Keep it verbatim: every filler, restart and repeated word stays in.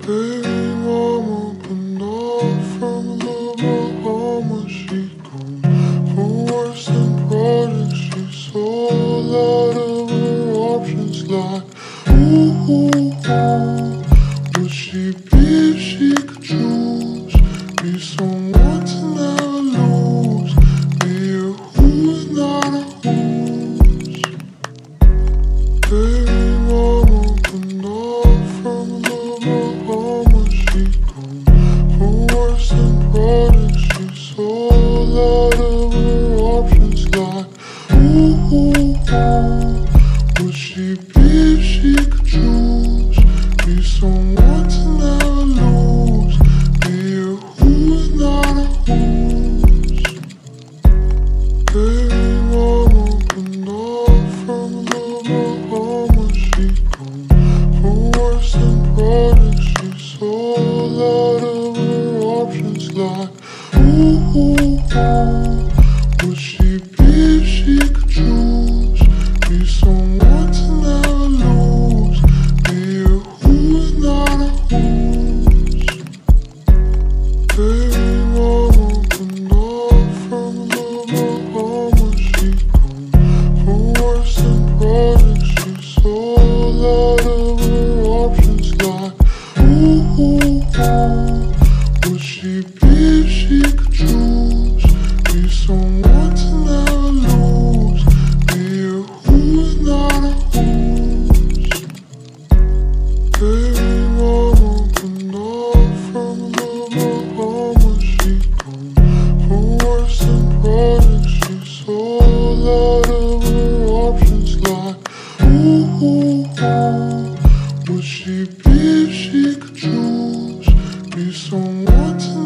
Baby mama, but not from the Bahamas. She come from Western Projects. She's all out of her options. Like, ooh, ooh, ooh. Would she be if she could choose? Be someone to never lose. Be a who and not a who's. Baby mama, but not from the Bahamas. She come from Western Projects. She's all out of her options. Like, ooh, ooh, ooh. Would she be if she could choose? Be someone to never lose. Be a who and not a who's. Baby mama, but not from the Bahamas. She come from Western Projects. She's all out of her options. Like, ooh, ooh, ooh. Would she be if she could choose? Be someone to never lose. Be a who and not a who's. Baby mama, but not from the Bahamas. She come from Western Projects. She's all out of her options. Like, ooh, ooh, ooh. Would she be if she could choose? Be someone to never lose. Be a who and not a who's. Baby mama, but not from the Bahamas. She come from Western Projects. She's all out of her options. Like, ooh, ooh, ooh. Would she be if she could choose? Be someone to